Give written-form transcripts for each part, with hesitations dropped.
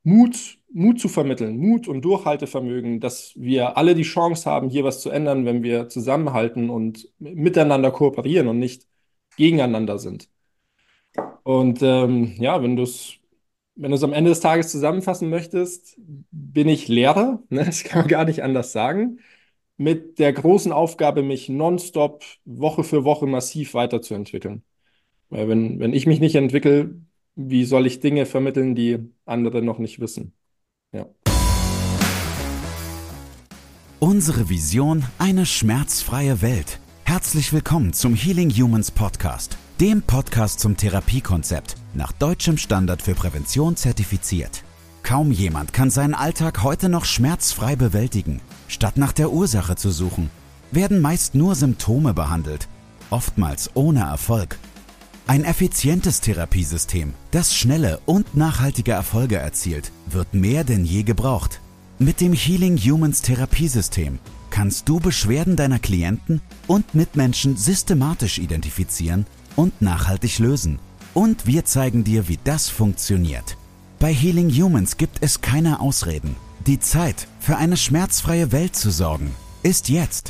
Mut zu vermitteln, Mut und Durchhaltevermögen, dass wir alle die Chance haben, hier was zu ändern, wenn wir zusammenhalten und miteinander kooperieren und nicht gegeneinander sind. Und ja, wenn du es am Ende des Tages zusammenfassen möchtest, bin ich Lehrer, ne? Das kann man gar nicht anders sagen, mit der großen Aufgabe, mich nonstop Woche für Woche massiv weiterzuentwickeln. Weil wenn ich mich nicht entwickle, wie soll ich Dinge vermitteln, die andere noch nicht wissen? Ja. Unsere Vision: eine schmerzfreie Welt. Herzlich willkommen zum Healing Humans Podcast, dem Podcast zum Therapiekonzept, nach deutschem Standard für Prävention zertifiziert. Kaum jemand kann seinen Alltag heute noch schmerzfrei bewältigen. Statt nach der Ursache zu suchen, werden meist nur Symptome behandelt, oftmals ohne Erfolg. Ein effizientes Therapiesystem, das schnelle und nachhaltige Erfolge erzielt, wird mehr denn je gebraucht. Mit dem Healing Humans Therapiesystem kannst du Beschwerden deiner Klienten und Mitmenschen systematisch identifizieren und nachhaltig lösen. Und wir zeigen dir, wie das funktioniert. Bei Healing Humans gibt es keine Ausreden. Die Zeit, für eine schmerzfreie Welt zu sorgen, ist jetzt.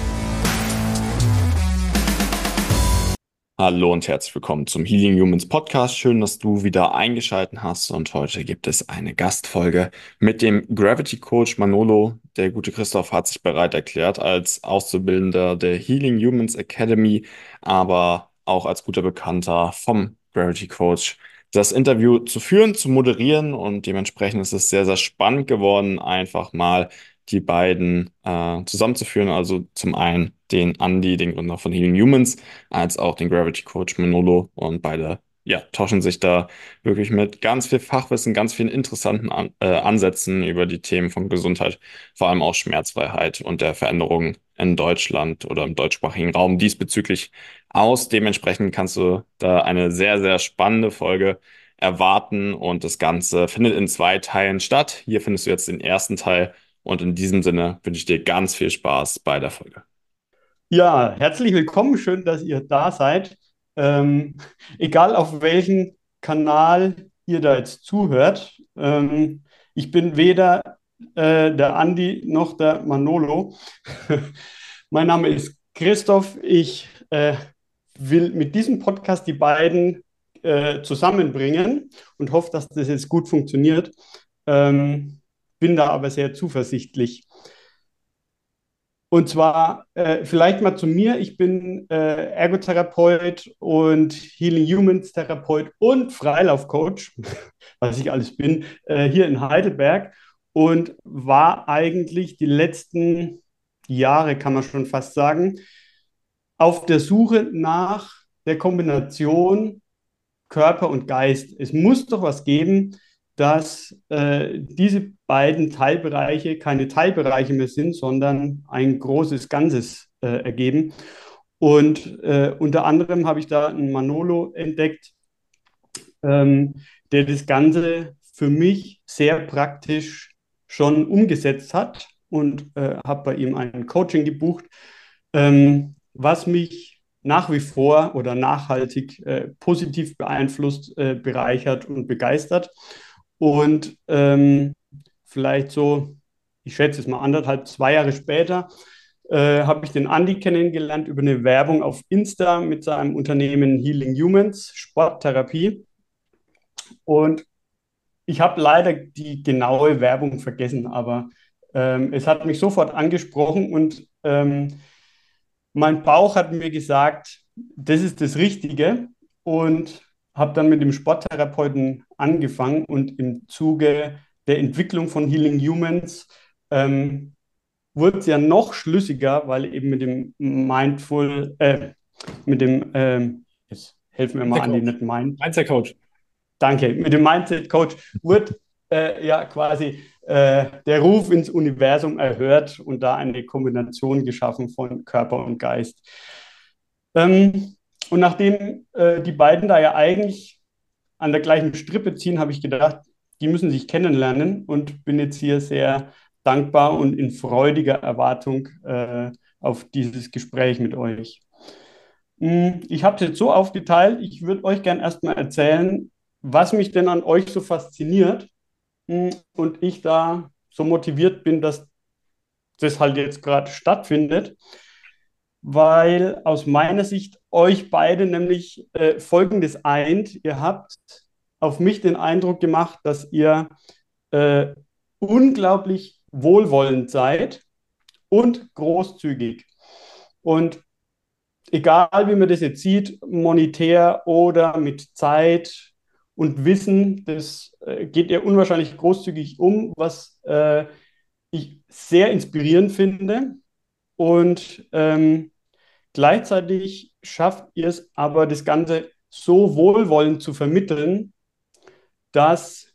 Hallo und herzlich willkommen zum Healing Humans Podcast. Schön, dass du wieder eingeschaltet hast, und heute gibt es eine Gastfolge mit dem Gravity Coach Manolo. Der gute Christoph hat sich bereit erklärt, als Auszubildender der Healing Humans Academy, aber auch als guter Bekannter vom Gravity Coach, das Interview zu führen, zu moderieren, und dementsprechend ist es sehr, sehr spannend geworden, einfach mal die beiden zusammenzuführen. Also zum einen den Andy, den Gründer von Healing Humans, als auch den Gravity Coach Manolo, und beide, ja, tauschen sich da wirklich mit ganz viel Fachwissen, ganz vielen interessanten Ansätzen über die Themen von Gesundheit, vor allem auch Schmerzfreiheit und der Veränderung in Deutschland oder im deutschsprachigen Raum diesbezüglich aus. Dementsprechend kannst du da eine sehr, sehr spannende Folge erwarten, und das Ganze findet in 2 Teilen statt. Hier findest du jetzt den ersten Teil, und in diesem Sinne wünsche ich dir ganz viel Spaß bei der Folge. Ja, herzlich willkommen, schön, dass ihr da seid. Ähm, Egal auf welchen Kanal ihr da jetzt zuhört. Ich bin weder der Andi noch der Manolo. Mein Name ist Christoph. Ich will mit diesem Podcast die beiden zusammenbringen und hoffe, dass das jetzt gut funktioniert. Bin da aber sehr zuversichtlich. Und zwar vielleicht mal zu mir. Ich bin Ergotherapeut und Healing Humans Therapeut und Freilaufcoach, was ich alles bin, hier in Heidelberg, und war eigentlich die letzten Jahre, kann man schon fast sagen, auf der Suche nach der Kombination Körper und Geist. Es muss doch was geben, dass diese beiden Teilbereiche keine Teilbereiche mehr sind, sondern ein großes Ganzes ergeben. Und unter anderem habe ich da einen Manolo entdeckt, der das Ganze für mich sehr praktisch schon umgesetzt hat, und habe bei ihm ein Coaching gebucht, was mich nach wie vor oder nachhaltig positiv beeinflusst, bereichert und begeistert. Und vielleicht so, ich schätze es mal 1,5, 2 Jahre später, habe ich den Andi kennengelernt über eine Werbung auf Insta mit seinem Unternehmen Healing Humans, Sporttherapie. Und ich habe leider die genaue Werbung vergessen, aber es hat mich sofort angesprochen, und mein Bauch hat mir gesagt, das ist das Richtige, und habe dann mit dem Sporttherapeuten angefangen, und im Zuge der Entwicklung von Healing Humans wurde es ja noch schlüssiger, weil eben mit dem jetzt helfen wir mal Der an die Coach. nicht Mind, Mindset Coach. danke, mit dem Mindset Coach wurde ja quasi der Ruf ins Universum erhört und da eine Kombination geschaffen von Körper und Geist. Ähm, und nachdem die beiden da ja eigentlich an der gleichen Strippe ziehen, habe ich gedacht, die müssen sich kennenlernen, und bin jetzt hier sehr dankbar und in freudiger Erwartung auf dieses Gespräch mit euch. Ich habe es jetzt so aufgeteilt, ich würde euch gerne erstmal erzählen, was mich denn an euch so fasziniert, und ich da so motiviert bin, dass das halt jetzt gerade stattfindet, weil aus meiner Sicht euch beide nämlich Folgendes eint. Ihr habt auf mich den Eindruck gemacht, dass ihr äh, unglaublich wohlwollend seid und großzügig. Und egal wie man das jetzt sieht, monetär oder mit Zeit und Wissen, das geht ihr unwahrscheinlich großzügig um, was ich sehr inspirierend finde. Und gleichzeitig schafft ihr es aber, das Ganze so wohlwollend zu vermitteln, dass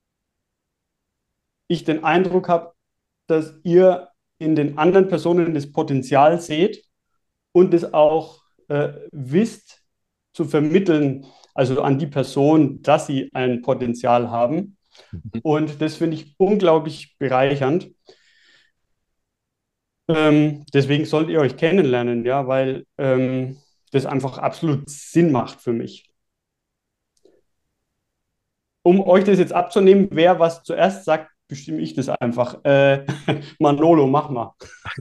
ich den Eindruck habe, dass ihr in den anderen Personen das Potenzial seht und es auch wisst zu vermitteln, also an die Person, dass sie ein Potenzial haben. Und das finde ich unglaublich bereichernd. Deswegen solltet ihr euch kennenlernen, ja, weil das einfach absolut Sinn macht für mich. Um euch das jetzt abzunehmen, wer was zuerst sagt, bestimme ich das einfach. Manolo, mach mal.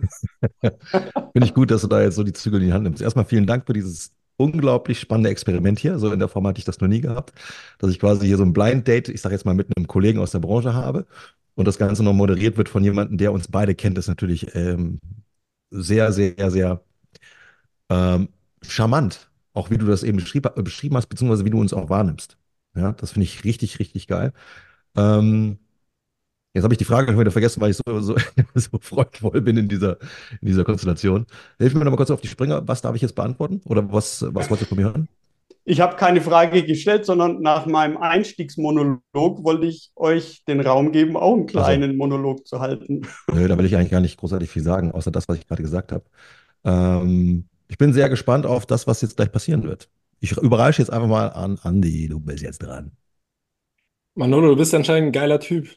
Finde ich gut, dass du da jetzt so die Zügel in die Hand nimmst. Erstmal vielen Dank für dieses unglaublich spannende Experiment hier. So in der Form hatte ich das noch nie gehabt, dass ich quasi hier so ein Blind Date, ich sage jetzt mal mit einem Kollegen aus der Branche habe und das Ganze noch moderiert wird von jemandem, der uns beide kennt, ist natürlich sehr, sehr, sehr ähm, charmant. Auch wie du das eben beschrieben hast, beziehungsweise wie du uns auch wahrnimmst. Ja, das finde ich richtig, richtig geil. Ähm, Jetzt habe ich die Frage schon wieder vergessen, weil ich so freudvoll bin in dieser Konstellation. Hilf mir noch mal kurz auf die Sprünge. Was darf ich jetzt beantworten? Oder was wolltest du von mir hören? Ich habe keine Frage gestellt, sondern nach meinem Einstiegsmonolog wollte ich euch den Raum geben, auch einen Also, kleinen Monolog zu halten. nö, da will ich eigentlich gar nicht großartig viel sagen, außer das, was ich gerade gesagt habe. Ich bin sehr gespannt auf das, was jetzt gleich passieren wird. Ich überreiche jetzt einfach mal an Andi. Du bist jetzt dran. Manolo, du bist anscheinend ein geiler Typ.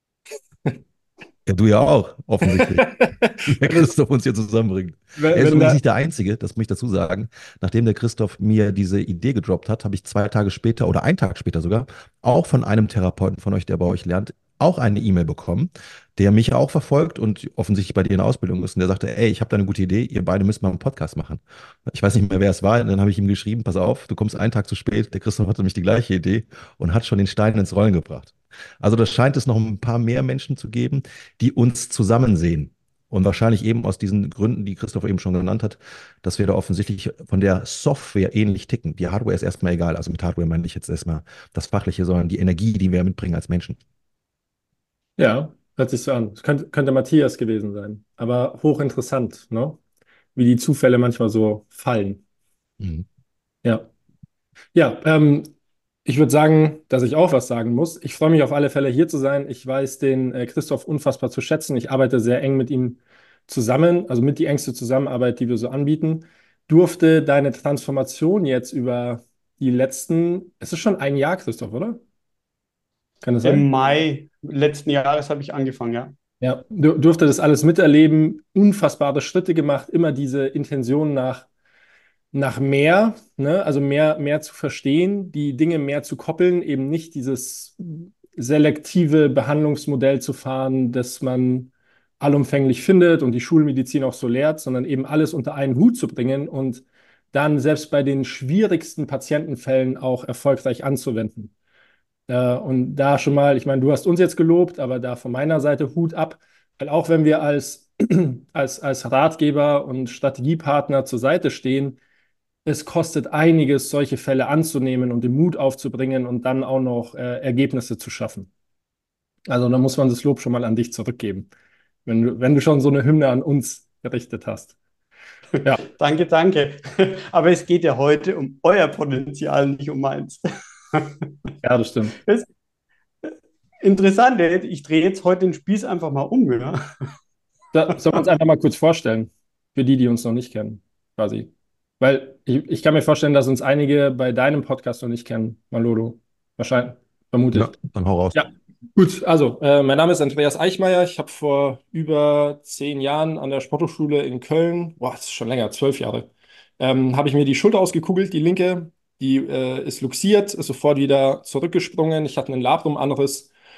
Ja, du ja auch, offensichtlich. Der Wenn, das, Christoph uns hier zusammenbringt. Er ist wenn übrigens da, nicht der Einzige, das muss ich dazu sagen. Nachdem der Christoph mir diese Idee gedroppt hat, habe ich 2 Tage später oder einen Tag später sogar auch von einem Therapeuten von euch, der bei euch lernt, auch eine E-Mail bekommen, der mich auch verfolgt und offensichtlich bei dir in der Ausbildung ist. Und der sagte, ey, ich habe da eine gute Idee, ihr beide müsst mal einen Podcast machen. Ich weiß nicht mehr, wer es war. Und dann habe ich ihm geschrieben, pass auf, du kommst einen Tag zu spät. Der Christoph hatte nämlich die gleiche Idee und hat schon den Stein ins Rollen gebracht. Also das scheint es noch ein paar mehr Menschen zu geben, die uns zusammen sehen. Und wahrscheinlich eben aus diesen Gründen, die Christoph eben schon genannt hat, dass wir da offensichtlich von der Software ähnlich ticken. Die Hardware ist erstmal egal. Also mit Hardware meine ich jetzt erstmal das Fachliche, sondern die Energie, die wir mitbringen als Menschen. ja, hört sich so an. Es könnte Matthias gewesen sein. Aber hochinteressant, ne? Wie die Zufälle manchmal so fallen. Mhm. Ja. Ja, ich würde sagen, dass ich auch was sagen muss. Ich freue mich auf alle Fälle hier zu sein. Ich weiß den Christoph unfassbar zu schätzen. Ich arbeite sehr eng mit ihm zusammen, also mit die engste Zusammenarbeit, die wir so anbieten. Durfte deine Transformation jetzt über die letzten, es ist schon ein Jahr, Christoph, oder? Kann das sein? Im Mai letzten Jahres habe ich angefangen, ja. Ja, durfte das alles miterleben, unfassbare Schritte gemacht, immer diese Intention nach mehr, ne? Also mehr zu verstehen, die Dinge mehr zu koppeln, eben nicht dieses selektive Behandlungsmodell zu fahren, das man allumfänglich findet und die Schulmedizin auch so lehrt, sondern eben alles unter einen Hut zu bringen und dann selbst bei den schwierigsten Patientenfällen auch erfolgreich anzuwenden. Und da schon mal, ich meine, du hast uns jetzt gelobt, aber da von meiner Seite Hut ab, weil auch wenn wir als Ratgeber und Strategiepartner zur Seite stehen, es kostet einiges, solche Fälle anzunehmen und den Mut aufzubringen und dann auch noch Ergebnisse zu schaffen. Also da muss man das Lob schon mal an dich zurückgeben, wenn du schon so eine Hymne an uns gerichtet hast. Ja, Danke, danke. Aber es geht ja heute um euer Potenzial, nicht um meins. ja, das stimmt. Das ist interessant, ich drehe jetzt heute den Spieß einfach mal um. Ja? Da soll man uns einfach mal kurz vorstellen, für die, die uns noch nicht kennen, quasi. Weil ich kann mir vorstellen, dass uns einige bei deinem Podcast noch nicht kennen, Malolo. Wahrscheinlich, vermute ich. Ja, dann hau raus. Ja, gut. Also, mein Name ist Andreas Eichmeier. Ich habe vor über 10 Jahren an der Sporthochschule in Köln, boah, das ist schon länger, 12 Jahre, habe ich mir die Schulter ausgekugelt, die linke. Die ist luxiert, ist sofort wieder zurückgesprungen. Ich hatte einen Labrumanriss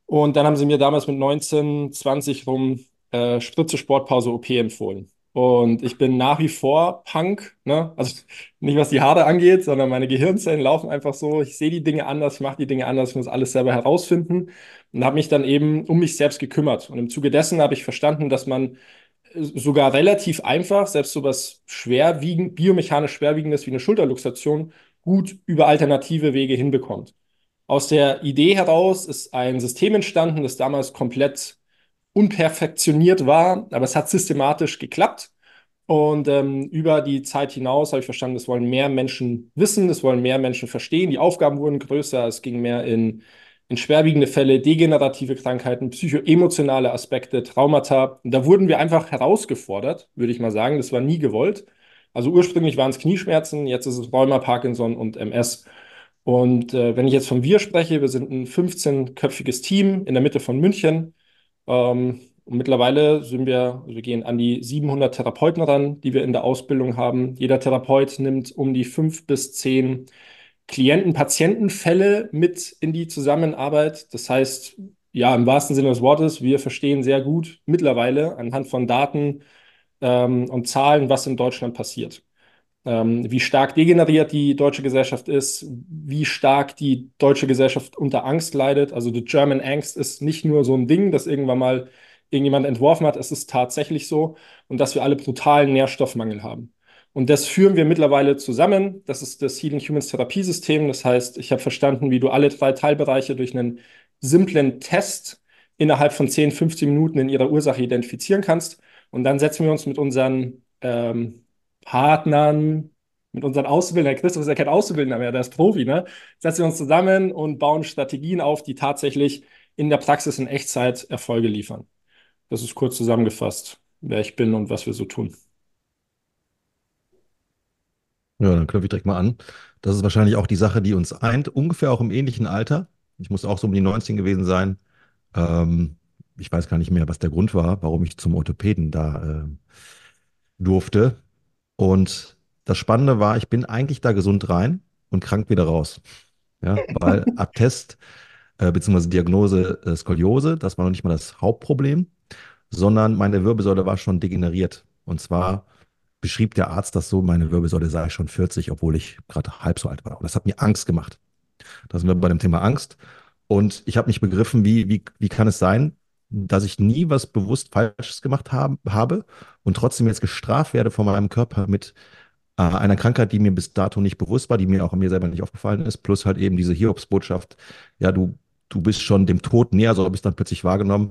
Und dann haben sie mir damals mit 19, 20 rum Spritze, Sportpause, OP empfohlen. Und ich bin nach wie vor Punk, ne? Also nicht was die Haare angeht, sondern meine Gehirnzellen laufen einfach so. Ich sehe die Dinge anders, ich mache die Dinge anders, ich muss alles selber herausfinden und habe mich dann eben um mich selbst gekümmert. Und im Zuge dessen habe ich verstanden, dass man sogar relativ einfach, selbst so was biomechanisch Schwerwiegendes wie eine Schulterluxation, gut über alternative Wege hinbekommt. Aus der Idee heraus ist ein System entstanden, das damals komplett unperfektioniert war, aber es hat systematisch geklappt. Und über die Zeit hinaus habe ich verstanden, das wollen mehr Menschen wissen, das wollen mehr Menschen verstehen. Die Aufgaben wurden größer, es ging mehr in schwerwiegende Fälle, degenerative Krankheiten, psychoemotionale Aspekte, Traumata. Und da wurden wir einfach herausgefordert, würde ich mal sagen. Das war nie gewollt. Also ursprünglich waren es Knieschmerzen, jetzt ist es Rheuma, Parkinson und MS. Und wenn ich jetzt von wir spreche, wir sind ein 15-köpfiges Team in der Mitte von München. Und mittlerweile wir gehen an die 700 Therapeuten ran, die wir in der Ausbildung haben. Jeder Therapeut nimmt um die 5 bis 10 Klienten-Patientenfälle mit in die Zusammenarbeit. Das heißt, ja, im wahrsten Sinne des Wortes, wir verstehen sehr gut mittlerweile anhand von Daten und Zahlen, was in Deutschland passiert, wie stark degeneriert die deutsche Gesellschaft ist, wie stark die deutsche Gesellschaft unter Angst leidet. Also die German Angst ist nicht nur so ein Ding, das irgendwann mal irgendjemand entworfen hat, es ist tatsächlich so und dass wir alle brutalen Nährstoffmangel haben. Und das führen wir mittlerweile zusammen. Das ist das Healing Humans Therapiesystem. Das heißt, ich habe verstanden, wie du alle 3 Teilbereiche durch einen simplen Test innerhalb von 10, 15 Minuten in ihrer Ursache identifizieren kannst. Und dann setzen wir uns mit unseren Partnern, mit unseren Auszubildenden. Der Christoph ist ja kein Auszubildender mehr, der ist Profi, ne? Setzen wir uns zusammen und bauen Strategien auf, die tatsächlich in der Praxis in Echtzeit Erfolge liefern. Das ist kurz zusammengefasst, wer ich bin und was wir so tun. Ja, dann knüpfe ich direkt mal an. Das ist wahrscheinlich auch die Sache, die uns eint, ungefähr auch im ähnlichen Alter. Ich muss auch so um die 19 gewesen sein. Ähm, Ich weiß gar nicht mehr, was der Grund war, warum ich zum Orthopäden da durfte. Und das Spannende war, ich bin eigentlich da gesund rein und krank wieder raus. Ja, weil Attest beziehungsweise Diagnose Skoliose, das war noch nicht mal das Hauptproblem, sondern meine Wirbelsäule war schon degeneriert. Und zwar beschrieb der Arzt das so, meine Wirbelsäule sei schon 40, obwohl ich gerade halb so alt war. Und das hat mir Angst gemacht. Da sind wir bei dem Thema Angst. Und ich habe nicht begriffen, wie kann es sein, dass ich nie was bewusst Falsches gemacht habe und trotzdem jetzt gestraft werde von meinem Körper mit einer Krankheit, die mir bis dato nicht bewusst war, die mir auch an mir selber nicht aufgefallen ist, plus halt eben diese Hiobsbotschaft, ja, du bist schon dem Tod näher, so habe ich es dann plötzlich wahrgenommen,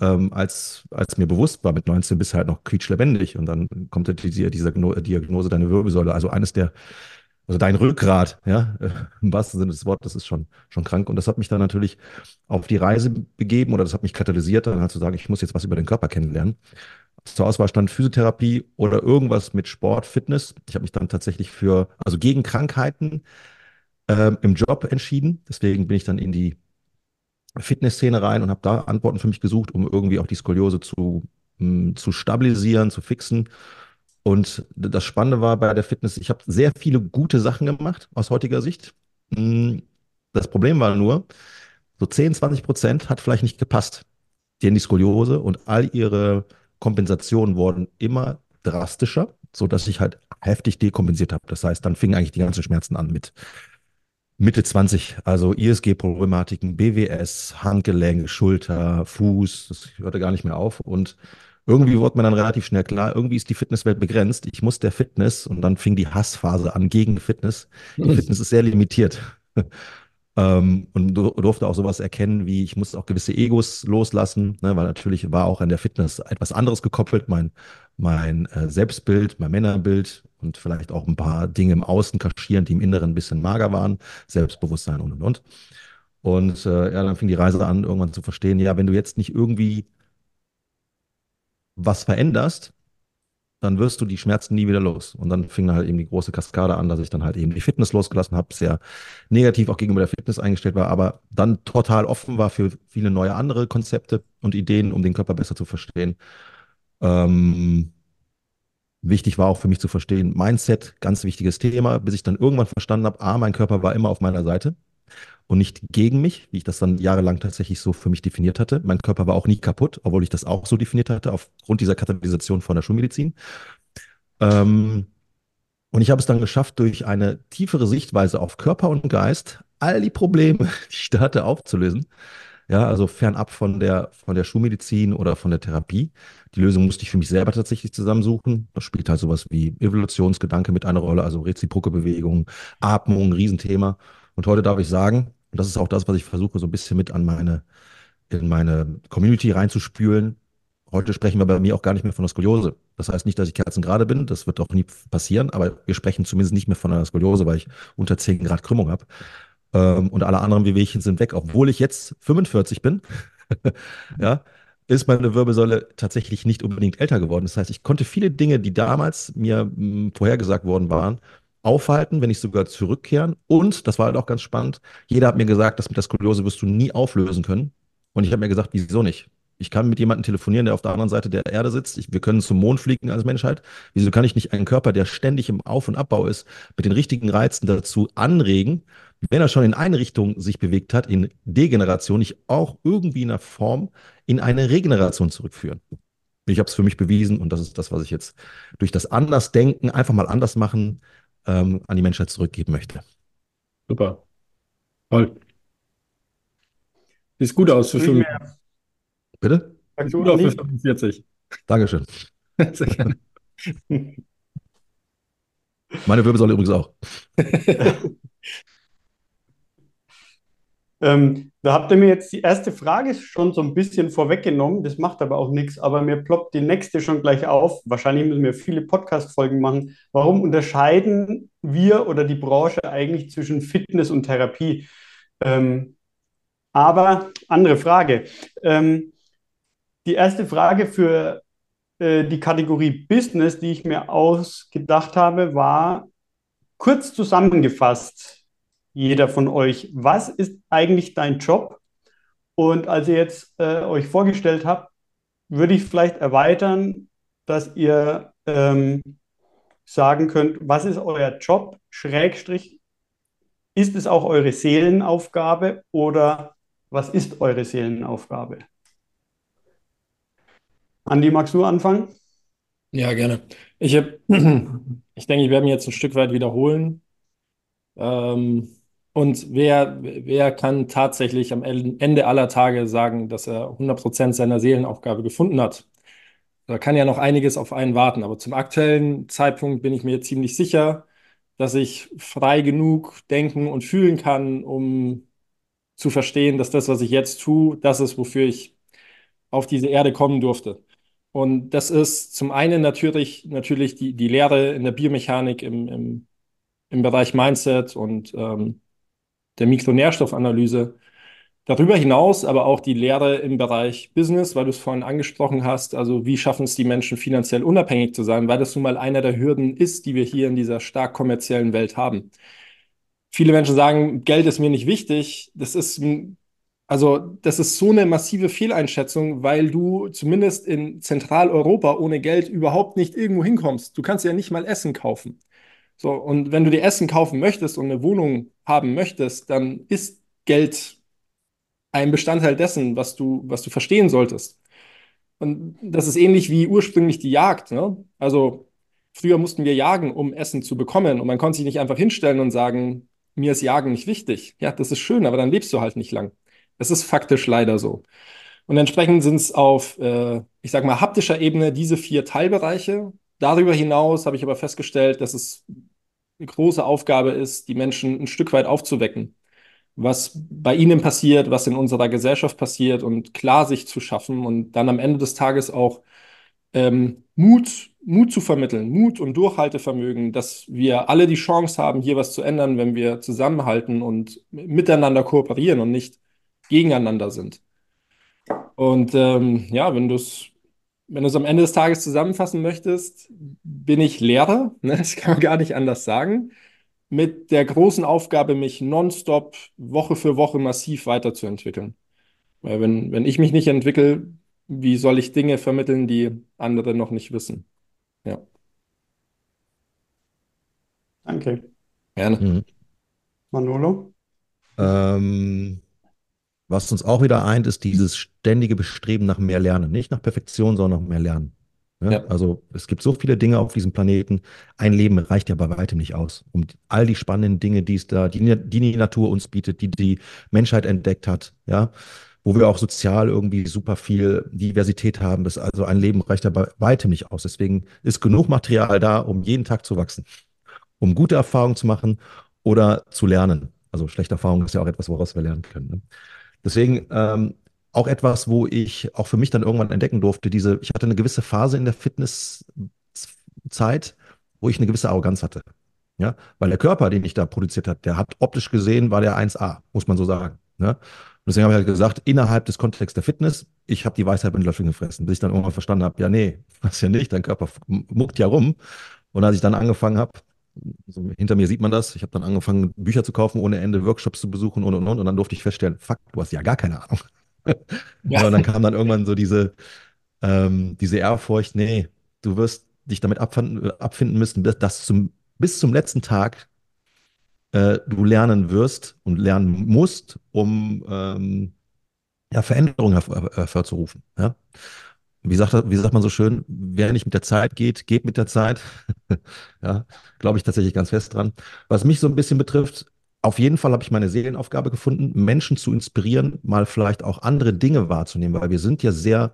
als mir bewusst war, mit 19 bist du halt noch quietschlebendig und dann kommt halt diese Diagnose, deine Wirbelsäule, also dein Rückgrat, ja, im wahrsten Sinne des Wortes, das ist schon krank und das hat mich dann natürlich auf die Reise begeben oder das hat mich katalysiert, dann halt zu sagen, ich muss jetzt was über den Körper kennenlernen. Zur Auswahl stand Physiotherapie oder irgendwas mit Sport, Fitness. Ich habe mich dann tatsächlich also gegen Krankheiten im Job entschieden. Deswegen bin ich dann in die Fitnessszene rein und habe da Antworten für mich gesucht, um irgendwie auch die Skoliose zu stabilisieren, zu fixen. Und das Spannende war bei der Fitness, ich habe sehr viele gute Sachen gemacht aus heutiger Sicht. Mm, Das Problem war nur, so 10, 20% hat vielleicht nicht gepasst. Die haben die Skoliose und all ihre Kompensationen wurden immer drastischer, sodass ich halt heftig dekompensiert habe. Das heißt, dann fingen eigentlich die ganzen Schmerzen an mit Mitte 20, also ISG-Problematiken, BWS, Handgelenk, Schulter, Fuß, das hörte gar nicht mehr auf. Und irgendwie wurde mir dann relativ schnell klar, irgendwie ist die Fitnesswelt begrenzt. Ich muss der Fitness und dann fing die Hassphase an gegen Fitness. Die Fitness ist sehr limitiert. Und durfte auch sowas erkennen, wie ich muss auch gewisse Egos loslassen, ne, weil natürlich war auch an der Fitness etwas anderes gekoppelt, mein Selbstbild, mein Männerbild und vielleicht auch ein paar Dinge im Außen kaschieren, die im Inneren ein bisschen mager waren, Selbstbewusstsein und. Und ja, dann fing die Reise an, irgendwann zu verstehen, ja, wenn du jetzt nicht irgendwie was veränderst, dann wirst du die Schmerzen nie wieder los. Und dann fing halt eben die große Kaskade an, dass ich dann halt eben die Fitness losgelassen habe, sehr negativ auch gegenüber der Fitness eingestellt war, aber dann total offen war für viele neue andere Konzepte und Ideen, um den Körper besser zu verstehen. Ähm, Wichtig war auch für mich zu verstehen, Mindset, ganz wichtiges Thema, bis ich dann irgendwann verstanden habe, mein Körper war immer auf meiner Seite. und nicht gegen mich, wie ich das dann jahrelang tatsächlich so für mich definiert hatte. Mein Körper war auch nie kaputt, obwohl ich das auch so definiert hatte, aufgrund dieser Katalysation von der Schulmedizin. Ähm, und ich habe es dann geschafft, durch eine tiefere Sichtweise auf Körper und Geist all die Probleme, die ich da hatte, aufzulösen. Ja, also fernab von der Schulmedizin oder von der Therapie. Die Lösung musste ich für mich selber tatsächlich zusammensuchen. Da spielt halt sowas wie Evolutionsgedanke mit eine Rolle, also reziproke Bewegung, Atmung, Riesenthema. Und heute darf ich sagen, und das ist auch das, was ich versuche, so ein bisschen mit in meine Community reinzuspülen. Heute sprechen wir bei mir auch gar nicht mehr von der Skoliose. Das heißt nicht, dass ich kerzengerade bin, das wird auch nie passieren, aber wir sprechen zumindest nicht mehr von einer Skoliose, weil ich unter 10 Grad Krümmung habe. Und alle anderen Wehwehchen sind weg, obwohl ich jetzt 45 bin. Ja, ist meine Wirbelsäule tatsächlich nicht unbedingt älter geworden. Das heißt, ich konnte viele Dinge, die damals mir vorhergesagt worden waren, aufhalten, wenn nicht sogar zurückkehren. Und, das war halt auch ganz spannend, jeder hat mir gesagt, das mit der Skoliose wirst du nie auflösen können. Und ich habe mir gesagt, wieso nicht? Ich kann mit jemandem telefonieren, der auf der anderen Seite der Erde sitzt. Wir können zum Mond fliegen als Menschheit. Wieso kann ich nicht einen Körper, der ständig im Auf- und Abbau ist, mit den richtigen Reizen dazu anregen, wenn er schon in eine Richtung sich bewegt hat, in Degeneration, nicht auch irgendwie in einer Form in eine Regeneration zurückführen? Ich habe es für mich bewiesen und das ist das, was ich jetzt durch das Andersdenken, einfach mal anders machen, an die Menschheit zurückgeben möchte. Super. Toll. Sieht gut aus für Tue ich mir, 45. Bitte? sagst Sieht du, gut aus für Andi? 45. Dankeschön. Sehr gerne. Meine Wirbelsäule übrigens auch. Da habt ihr mir jetzt die erste Frage schon so ein bisschen vorweggenommen. Das macht aber auch nichts. Aber mir ploppt die nächste schon gleich auf. Wahrscheinlich müssen wir viele Podcast-Folgen machen. Warum unterscheiden wir oder die Branche eigentlich zwischen Fitness und Therapie? Ähm, aber andere Frage. Ähm, Die erste Frage für die Kategorie Business, die ich mir ausgedacht habe, war kurz zusammengefasst, jeder von euch, was ist eigentlich dein Job? Und als ihr jetzt euch vorgestellt habt, würde ich vielleicht erweitern, dass ihr sagen könnt, was ist euer Job? Schrägstrich, ist es auch eure Seelenaufgabe oder was ist eure Seelenaufgabe? Andi, magst du anfangen? Ja, gerne. Ich hab, ich denke, ich werde mich jetzt ein Stück weit wiederholen. Ähm, und wer kann tatsächlich am Ende aller Tage sagen, dass er 100% seiner Seelenaufgabe gefunden hat? Da kann ja noch einiges auf einen warten, aber zum aktuellen Zeitpunkt bin ich mir ziemlich sicher, dass ich frei genug denken und fühlen kann, um zu verstehen, dass das, was ich jetzt tue, das ist, wofür ich auf diese Erde kommen durfte. Und das ist zum einen natürlich die Lehre in der Biomechanik im Bereich Mindset und der Mikronährstoffanalyse. Darüber hinaus aber auch die Lehre im Bereich Business, weil du es vorhin angesprochen hast. Also wie schaffen es die Menschen, finanziell unabhängig zu sein, weil das nun mal einer der Hürden ist, die wir hier in dieser stark kommerziellen Welt haben. Viele Menschen sagen, Geld ist mir nicht wichtig. Das ist so eine massive Fehleinschätzung, weil du zumindest in Zentraleuropa ohne Geld überhaupt nicht irgendwo hinkommst. Du kannst ja nicht mal Essen kaufen. So, und wenn du dir Essen kaufen möchtest und eine Wohnung haben möchtest, dann ist Geld ein Bestandteil dessen, was du verstehen solltest. Und das ist ähnlich wie ursprünglich die Jagd, ne? Also früher mussten wir jagen, um Essen zu bekommen. Und man konnte sich nicht einfach hinstellen und sagen, mir ist Jagen nicht wichtig. Ja, das ist schön, aber dann lebst du halt nicht lang. Das ist faktisch leider so. Und entsprechend sind es auf, ich sag mal, haptischer Ebene diese vier Teilbereiche. Darüber hinaus habe ich aber festgestellt, dass es eine große Aufgabe ist, die Menschen ein Stück weit aufzuwecken, was bei ihnen passiert, was in unserer Gesellschaft passiert und klar sich zu schaffen und dann am Ende des Tages auch Mut zu vermitteln, Mut und Durchhaltevermögen, dass wir alle die Chance haben, hier was zu ändern, wenn wir zusammenhalten und miteinander kooperieren und nicht gegeneinander sind. Und ja, wenn du es am Ende des Tages zusammenfassen möchtest, bin ich Lehrer, ne? Das kann man gar nicht anders sagen, mit der großen Aufgabe, mich nonstop Woche für Woche massiv weiterzuentwickeln. Weil wenn ich mich nicht entwickle, wie soll ich Dinge vermitteln, die andere noch nicht wissen? Ja, Danke. gerne. Mhm. Manolo? Ähm, Was uns auch wieder eint, ist dieses ständige Bestreben nach mehr Lernen. Nicht nach Perfektion, sondern nach mehr Lernen. Ja, Ja, also es gibt so viele Dinge auf diesem Planeten. Ein Leben reicht ja bei weitem nicht aus, um all die spannenden Dinge, die es da, die Natur uns bietet, die die Menschheit entdeckt hat, ja, wo wir auch sozial irgendwie super viel Diversität haben. Das, also ein Leben reicht ja bei weitem nicht aus. Deswegen ist genug Material da, um jeden Tag zu wachsen, um gute Erfahrungen zu machen oder zu lernen. Also schlechte Erfahrungen ist ja auch etwas, woraus wir lernen können. Ne? Deswegen auch etwas, wo ich auch für mich dann irgendwann entdecken durfte, ich hatte eine gewisse Phase in der Fitnesszeit, wo ich eine gewisse Arroganz hatte. Ja, weil der Körper, den ich da produziert habe, der hat optisch gesehen, war der 1A, muss man so sagen. Ne? Und deswegen habe ich halt gesagt, innerhalb des Kontexts der Fitness, ich habe die Weisheit mit Löffeln gefressen, bis ich dann irgendwann verstanden habe, ja, nee, was ja nicht, dein Körper muckt ja rum. Und als ich dann angefangen habe, so hinter mir sieht man das, ich habe dann angefangen, Bücher zu kaufen ohne Ende, Workshops zu besuchen und dann durfte ich feststellen, fuck, du hast ja gar keine Ahnung. ja, Ja, und dann kam dann irgendwann so diese Ehrfurcht, nee, du wirst dich damit abfinden müssen, bis zum letzten Tag du lernen wirst und lernen musst, um ja, Veränderungen hervorzurufen. Ja? Wie sagt man so schön, wer nicht mit der Zeit geht, geht mit der Zeit. Ja, glaube ich tatsächlich ganz fest dran. Was mich so ein bisschen betrifft, auf jeden Fall habe ich meine Seelenaufgabe gefunden, Menschen zu inspirieren, mal vielleicht auch andere Dinge wahrzunehmen, weil wir sind ja sehr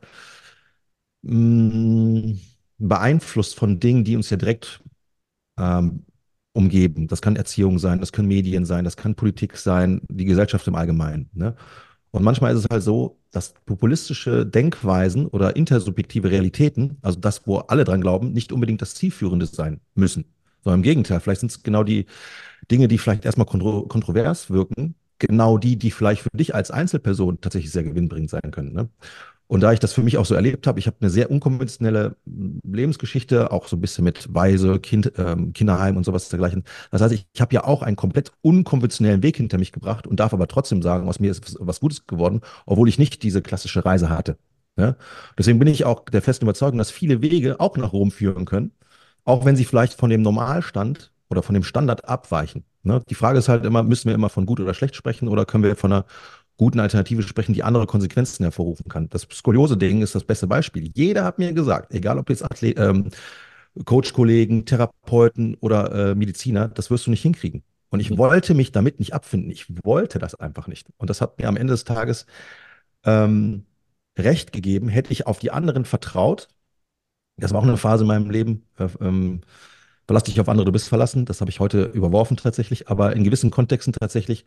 mh, beeinflusst von Dingen, die uns ja direkt ähm, umgeben. Das kann Erziehung sein, das können Medien sein, das kann Politik sein, die Gesellschaft im Allgemeinen. Ne? Und manchmal ist es halt so, dass populistische Denkweisen oder intersubjektive Realitäten, also das, wo alle dran glauben, nicht unbedingt das Zielführende sein müssen. Sondern im Gegenteil, vielleicht sind es genau die Dinge, die vielleicht erstmal kontrovers wirken, genau die, die vielleicht für dich als Einzelperson tatsächlich sehr gewinnbringend sein können. Ne? Und da ich das für mich auch so erlebt habe, ich habe eine sehr unkonventionelle Lebensgeschichte, auch so ein bisschen mit Waise, Kinderheim und sowas dergleichen. Das heißt, ich habe ja auch einen komplett unkonventionellen Weg hinter mich gebracht und darf aber trotzdem sagen, aus mir ist was Gutes geworden, obwohl ich nicht diese klassische Reise hatte. Ja? Deswegen bin ich auch der festen Überzeugung, dass viele Wege auch nach Rom führen können, auch wenn sie vielleicht von dem Normalstand oder von dem Standard abweichen. Ne? Die Frage ist halt immer, müssen wir immer von gut oder schlecht sprechen oder können wir von einer guten Alternative sprechen, die andere Konsequenzen hervorrufen kann. Das Skoliose-Ding ist das beste Beispiel. Jeder hat mir gesagt, egal ob jetzt Coach-Kollegen, Therapeuten oder Mediziner, das wirst du nicht hinkriegen. Und ich wollte mich damit nicht abfinden. Ich wollte das einfach nicht. Und das hat mir am Ende des Tages ähm, recht gegeben. Hätte ich auf die anderen vertraut, das war auch eine Phase in meinem Leben, verlass dich auf andere, du bist verlassen. Das habe ich heute überworfen tatsächlich. Aber in gewissen Kontexten tatsächlich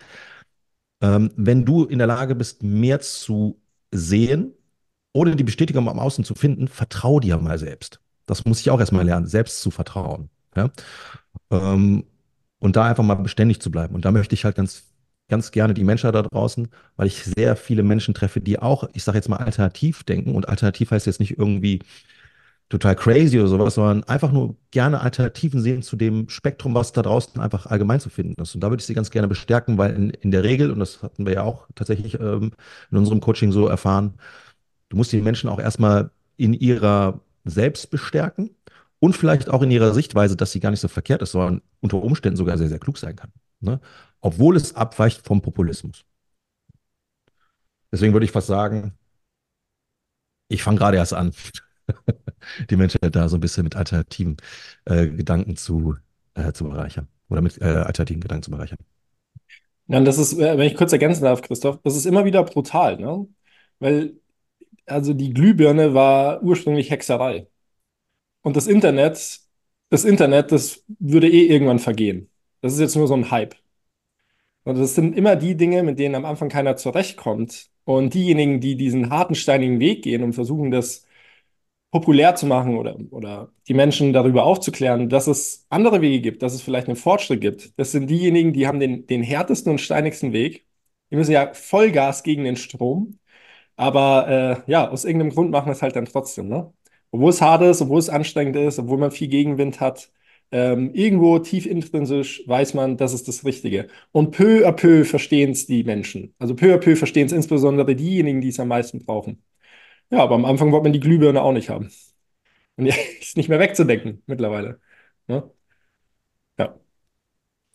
wenn du in der Lage bist, mehr zu sehen, ohne die Bestätigung am Außen zu finden, vertrau dir mal selbst. Das muss ich auch erstmal lernen, selbst zu vertrauen. Ja? Ähm, und da einfach mal beständig zu bleiben. Und da möchte ich halt ganz gerne die Menschen da draußen, weil ich sehr viele Menschen treffe, die auch, ich sage jetzt mal, alternativ denken. Und alternativ heißt jetzt nicht irgendwie total crazy oder sowas, sondern einfach nur gerne Alternativen sehen zu dem Spektrum, was da draußen einfach allgemein zu finden ist. Und da würde ich sie ganz gerne bestärken, weil in der Regel, und das hatten wir ja auch tatsächlich in unserem Coaching so erfahren, du musst die Menschen auch erstmal in ihrer Selbst bestärken und vielleicht auch in ihrer Sichtweise, dass sie gar nicht so verkehrt ist, sondern unter Umständen sogar sehr, sehr klug sein kann. Ne? Obwohl es abweicht vom Populismus. Deswegen würde ich fast sagen, ich fange gerade erst an, die Menschheit da so ein bisschen mit alternativen Gedanken zu bereichern. Oder mit alternativen Gedanken zu bereichern. Ja, und das ist, wenn ich kurz ergänzen darf, Christoph, das ist immer wieder brutal, ne? Weil, also die Glühbirne war ursprünglich Hexerei. Und das Internet, das würde eh irgendwann vergehen. Das ist jetzt nur so ein Hype. Und das sind immer die Dinge, mit denen am Anfang keiner zurechtkommt. Und diejenigen, die diesen harten, steinigen Weg gehen und versuchen, das populär zu machen oder die Menschen darüber aufzuklären, dass es andere Wege gibt, dass es vielleicht einen Fortschritt gibt. Das sind diejenigen, die haben den härtesten und steinigsten Weg. Die müssen ja Vollgas gegen den Strom. Aber ja, aus irgendeinem Grund machen wir es halt dann trotzdem, ne? Obwohl es hart ist, obwohl es anstrengend ist, obwohl man viel Gegenwind hat. Irgendwo tief intrinsisch weiß man, das ist das Richtige. Und peu à peu verstehen es die Menschen. Also peu à peu verstehen es insbesondere diejenigen, die es am meisten brauchen. Ja, aber am Anfang wollte man die Glühbirne auch nicht haben. Und die ist nicht mehr wegzudenken mittlerweile. Ne? Ja.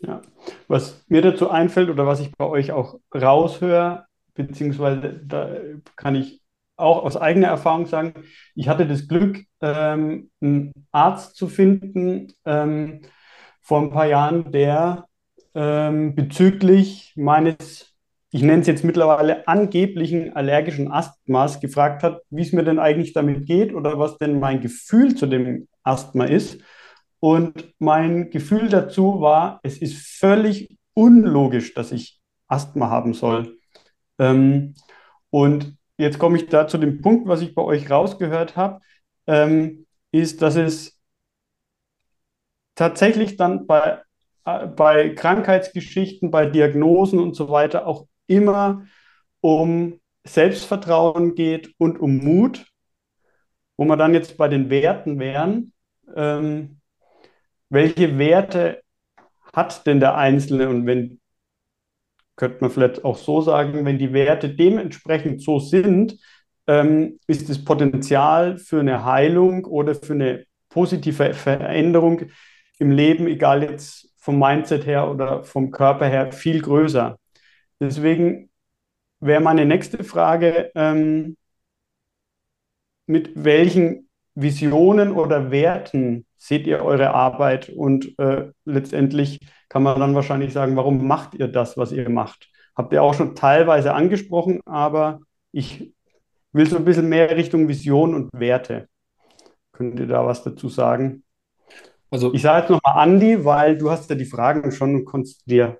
Ja. Was mir dazu einfällt oder was ich bei euch auch raushöre, beziehungsweise da kann ich auch aus eigener Erfahrung sagen, ich hatte das Glück, einen Arzt zu finden vor ein paar Jahren, der bezüglich meines, ich nenne es jetzt mittlerweile angeblichen allergischen Asthmas gefragt hat, wie es mir denn eigentlich damit geht oder was denn mein Gefühl zu dem Asthma ist. Und mein Gefühl dazu war, es ist völlig unlogisch, dass ich Asthma haben soll. Ähm, und jetzt komme ich da zu dem Punkt, was ich bei euch rausgehört habe, ist, dass es tatsächlich dann bei Krankheitsgeschichten, bei Diagnosen und so weiter auch immer um Selbstvertrauen geht und um Mut, wo wir dann jetzt bei den Werten wären. Ähm, welche Werte hat denn der Einzelne? Und wenn, könnte man vielleicht auch so sagen, wenn die Werte dementsprechend so sind, ist das Potenzial für eine Heilung oder für eine positive Veränderung im Leben, egal jetzt vom Mindset her oder vom Körper her, viel größer. Deswegen wäre meine nächste Frage, mit welchen Visionen oder Werten seht ihr eure Arbeit? Und letztendlich kann man dann wahrscheinlich sagen, warum macht ihr das, was ihr macht? Habt ihr auch schon teilweise angesprochen, aber ich will so ein bisschen mehr Richtung Vision und Werte. Könnt ihr da was dazu sagen? Ich Also sage jetzt nochmal Andi, weil du hast ja die Fragen schon und konntest dir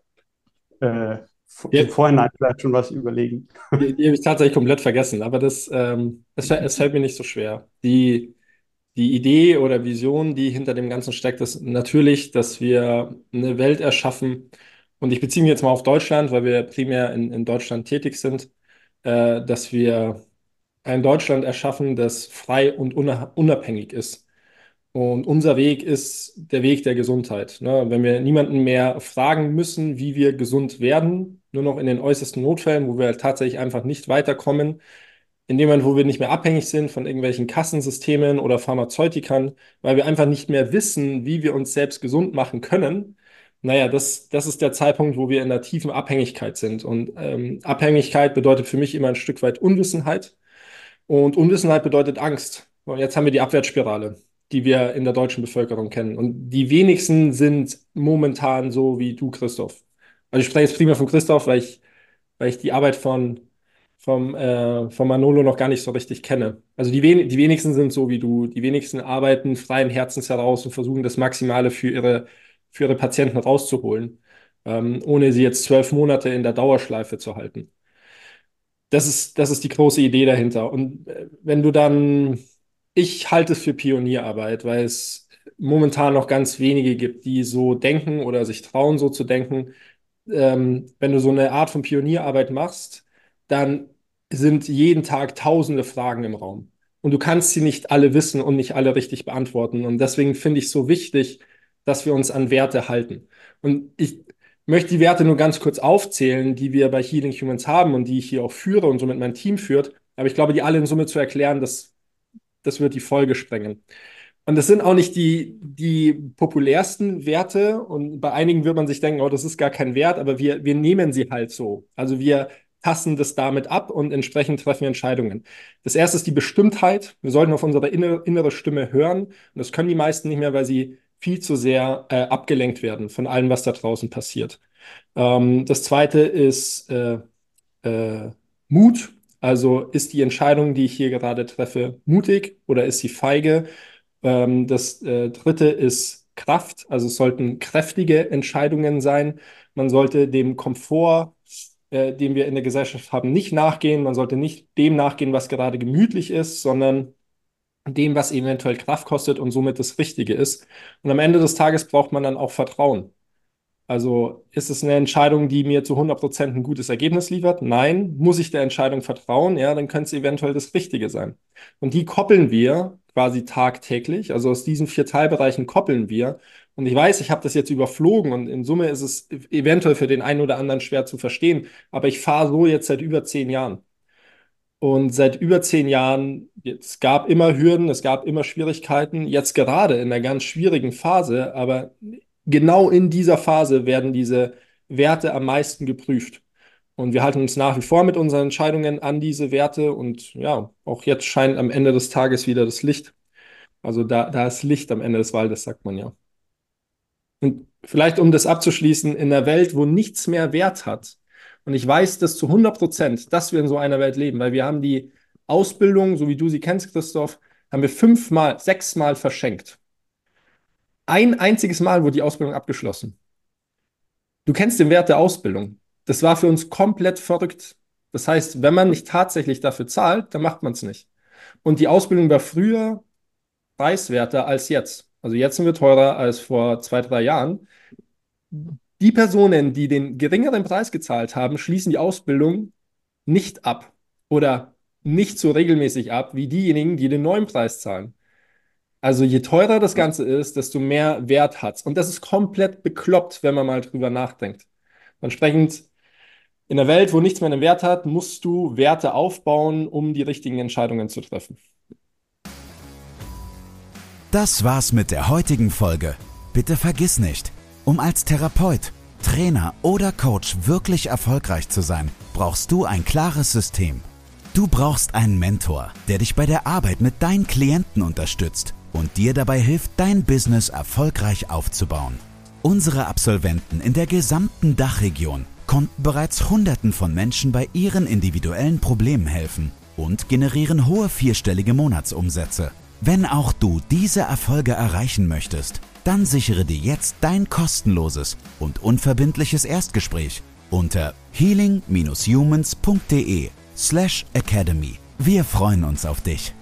im die, Vorhinein vielleicht schon was überlegen. die habe ich tatsächlich komplett vergessen, aber es fällt mir nicht so schwer. Die Idee oder Vision, die hinter dem Ganzen steckt, ist natürlich, dass wir eine Welt erschaffen. Und ich beziehe mich jetzt mal auf Deutschland, weil wir primär in Deutschland tätig sind, dass wir ein Deutschland erschaffen, das frei und unabhängig ist. Und unser Weg ist der Weg der Gesundheit. Ne? Wenn wir niemanden mehr fragen müssen, wie wir gesund werden, nur noch in den äußersten Notfällen, wo wir halt tatsächlich einfach nicht weiterkommen, in dem Moment, wo wir nicht mehr abhängig sind von irgendwelchen Kassensystemen oder Pharmazeutikern, weil wir einfach nicht mehr wissen, wie wir uns selbst gesund machen können. Naja, das ist der Zeitpunkt, wo wir in einer tiefen Abhängigkeit sind. Und Abhängigkeit bedeutet für mich immer ein Stück weit Unwissenheit. Und Unwissenheit bedeutet Angst. Und jetzt haben wir die Abwärtsspirale, die wir in der deutschen Bevölkerung kennen. Und die wenigsten sind momentan so wie du, Christoph. Also ich spreche jetzt primär von Christoph, weil ich die Arbeit von Manolo noch gar nicht so richtig kenne. Also die wenigsten sind so wie du. Die wenigsten arbeiten freien Herzens heraus und versuchen das Maximale für ihre Patienten rauszuholen, ohne sie jetzt 12 Monate in der Dauerschleife zu halten. Das ist die große Idee dahinter. Und wenn du dann, ich halte es für Pionierarbeit, weil es momentan noch ganz wenige gibt, die so denken oder sich trauen, so zu denken. Wenn du so eine Art von Pionierarbeit machst, dann sind jeden Tag tausende Fragen im Raum. Und du kannst sie nicht alle wissen und nicht alle richtig beantworten. Und deswegen finde ich es so wichtig, dass wir uns an Werte halten. Und ich möchte die Werte nur ganz kurz aufzählen, die wir bei Healing Humans haben und die ich hier auch führe und somit mein Team führt. Aber ich glaube, die alle in Summe zu erklären, das wird die Folge sprengen. Und das sind auch nicht die populärsten Werte. Und bei einigen wird man sich denken, oh, das ist gar kein Wert, aber wir nehmen sie halt so. Also wir tasten das damit ab und entsprechend treffen wir Entscheidungen. Das erste ist die Bestimmtheit. Wir sollten auf unsere innere Stimme hören. Und das können die meisten nicht mehr, weil sie viel zu sehr abgelenkt werden von allem, was da draußen passiert. Das zweite ist äh, Mut. Also ist die Entscheidung, die ich hier gerade treffe, mutig oder ist sie feige? Das dritte ist Kraft. Also es sollten kräftige Entscheidungen sein. Man sollte dem Komfort, den wir in der Gesellschaft haben, nicht nachgehen. Man sollte nicht dem nachgehen, was gerade gemütlich ist, sondern dem, was eventuell Kraft kostet und somit das Richtige ist. Und am Ende des Tages braucht man dann auch Vertrauen. Also ist es eine Entscheidung, die mir zu 100% ein gutes Ergebnis liefert? Nein. Muss ich der Entscheidung vertrauen? Ja, dann könnte es eventuell das Richtige sein. Und die koppeln wir quasi tagtäglich. Also aus diesen vier Teilbereichen koppeln wir. Und ich weiß, ich habe das jetzt überflogen und in Summe ist es eventuell für den einen oder anderen schwer zu verstehen. Aber ich fahre so jetzt seit über 10 Jahren. Und seit über 10 Jahren, es gab immer Hürden, es gab immer Schwierigkeiten, jetzt gerade in einer ganz schwierigen Phase, aber genau in dieser Phase werden diese Werte am meisten geprüft. Und wir halten uns nach wie vor mit unseren Entscheidungen an diese Werte. Und ja, auch jetzt scheint am Ende des Tages wieder das Licht. Also da ist Licht am Ende des Waldes, sagt man ja. Und vielleicht, um das abzuschließen, in einer Welt, wo nichts mehr Wert hat, und ich weiß das zu 100%, dass wir in so einer Welt leben, weil wir haben die Ausbildung, so wie du sie kennst, Christoph, haben wir 5-mal, 6-mal verschenkt. Ein einziges Mal wurde die Ausbildung abgeschlossen. Du kennst den Wert der Ausbildung. Das war für uns komplett verrückt. Das heißt, wenn man nicht tatsächlich dafür zahlt, dann macht man es nicht. Und die Ausbildung war früher preiswerter als jetzt. Also jetzt sind wir teurer als vor 2, 3 Jahren. Die Personen, die den geringeren Preis gezahlt haben, schließen die Ausbildung nicht ab oder nicht so regelmäßig ab wie diejenigen, die den neuen Preis zahlen. Also je teurer das Ganze ist, desto mehr Wert hat es. Und das ist komplett bekloppt, wenn man mal drüber nachdenkt. Entsprechend in einer Welt, wo nichts mehr einen Wert hat, musst du Werte aufbauen, um die richtigen Entscheidungen zu treffen. Das war's mit der heutigen Folge. Bitte vergiss nicht, um als Therapeut, Trainer oder Coach wirklich erfolgreich zu sein, brauchst du ein klares System. Du brauchst einen Mentor, der dich bei der Arbeit mit deinen Klienten unterstützt und dir dabei hilft, dein Business erfolgreich aufzubauen. Unsere Absolventen in der gesamten Dachregion konnten bereits Hunderten von Menschen bei ihren individuellen Problemen helfen und generieren hohe 4-stellige Monatsumsätze. Wenn auch du diese Erfolge erreichen möchtest, dann sichere dir jetzt dein kostenloses und unverbindliches Erstgespräch unter healing-humans.de/academy. Wir freuen uns auf dich.